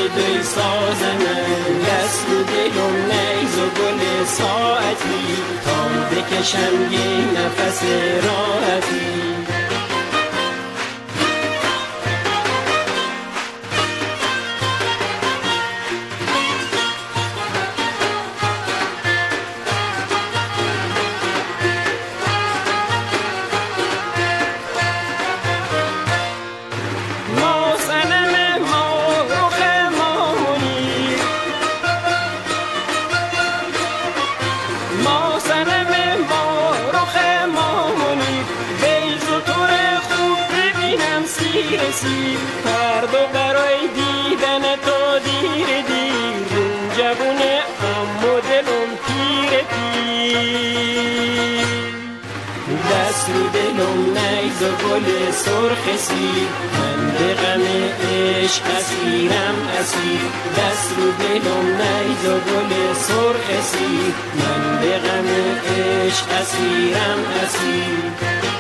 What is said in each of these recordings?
دوی سازنه، دست رو دلم نیز و گل ساعتی، تا بکشم یه نفس راحتی. هر دو برای دیدن تو دیر دیر، جوونه اما دلم پیر پیر. دست رو دلم نیز و گل سرخ سیر، من به غم عشق اسیرم اسیر. دست رو دلم نیز و گل سرخ سیر، من به غم عشق اسیرم اسیر.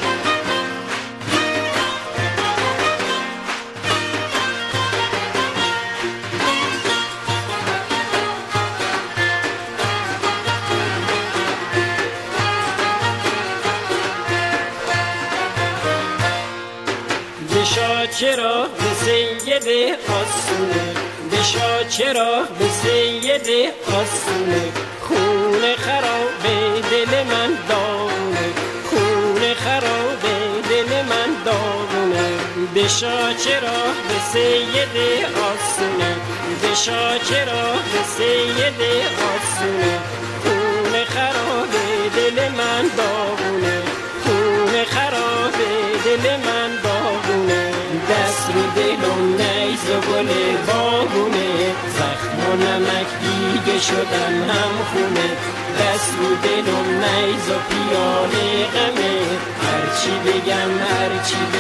بشا چرا به سید آسونه، بشا چرا به سید آسونه، خون خراب دل من داغونه، خون خراب دل من داغونه. بشا چرا به سید آسونه، بشا چرا به سید آسونه، خون خراب دل من داغونه، خون خراب دل من داغونه. دست رو دلم نیز و گل باغونه، زخم و نمک دیگه شدم هم خونه. دست رو دلم نیز و پیاله غمه، هرچی بگم هرچی